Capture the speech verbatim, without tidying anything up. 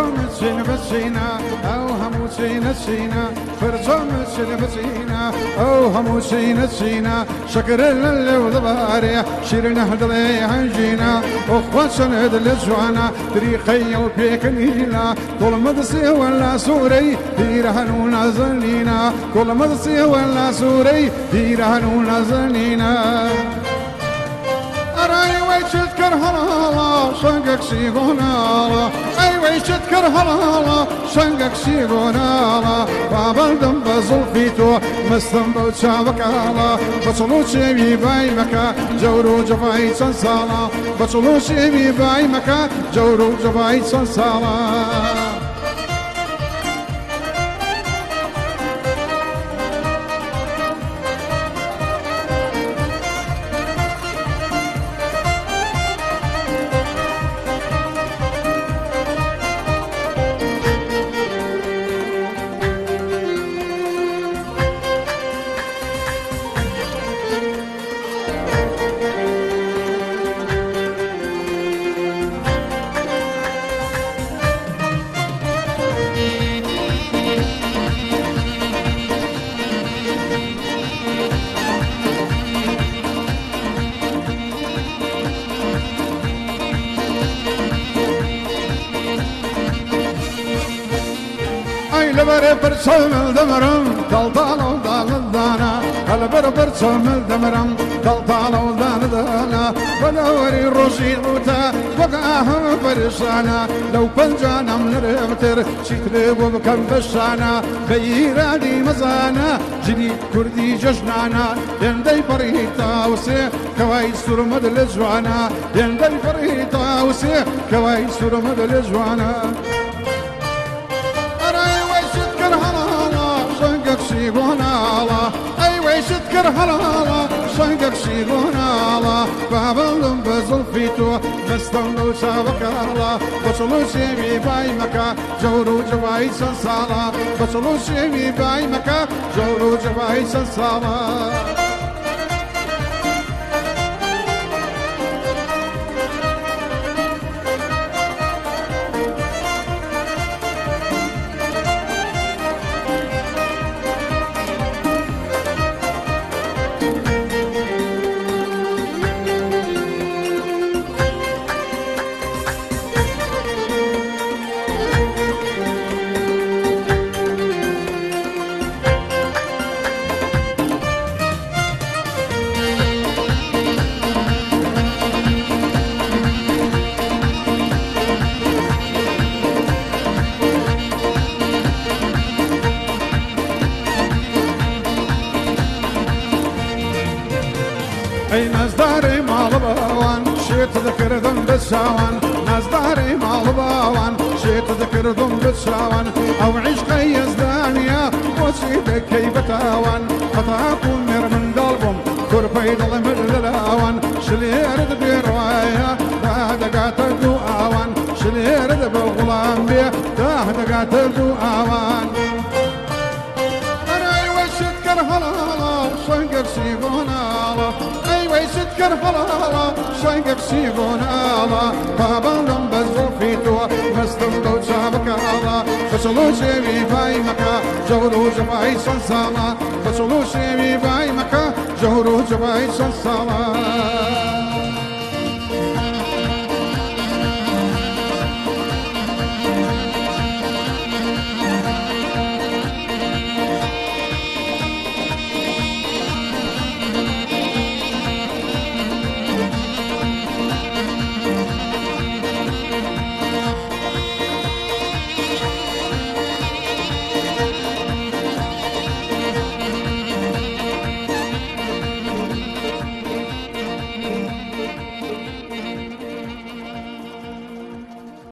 فرجومتشين بسينا أو هموشين سينا فرجومتشين بسينا أو هموشين سينا شكر اللي وضباري شيرنا هدلي هنجينا أخوة هدل جوانا تريخي وبيك نيلا كل مدسي ولا سوري هيرهنونا زنينا كل مدسي ولا سوري هيرهنونا زنينا أراي ويشت كرهلا شنقك سيقونالا أي ويشت كرهلا شنقك سيقونالا بابا دم بزلفيتو مستنبو تشابكالا بطلو شيبي باي مكا جورو جفاي سنسالا بطلو شيبي باي مكا جورو جفاي سنسالا لبر برسم الدمرم طلطال ودان الدانا لبر برسم الدمرم طلطال ودان الدانا ولوري الرشيد وتا وقاهم فرسانا لو بنجانا من الربتر شكرب وبكم بشانا بيرادي مزانا جدي كردي جشنانا يندي فريتا وسي كواي سرمد الجوانا يندي فريتا وسي كواي سرمد الجوانا سيقونالا أي ويش تذكر هلالا شنقك سيقونالا بابلهم بزلفيتو مستنو سابقالا بطلو سيمي باي مكا جورو جواي سنسالا بطلو سيمي باي مكا جورو جواي سنسالا اي ناس داري مال باوان شيت ذكر ذنب بالساوان ناس داري مال باوان شيت ذكر ذنب بالساوان او عشقي يزدانيا وسيدك كيف تاوان خطاكم مر من قلبهم كربي ظلم اللاوان شليرد بروايا دهدقات الدواوان شليرد بغلام بيه دهدقات الدواوان انا وشت كرهلالا شنقر سيبونالا ويشتكر هلالا شنقك سيقونالا بابا لم بزرفيتو مستمدو شابكالا فصلو شيبي باي مكا جورو جباي سنسالا فصلو شيبي باي مكا جورو جباي سنسالا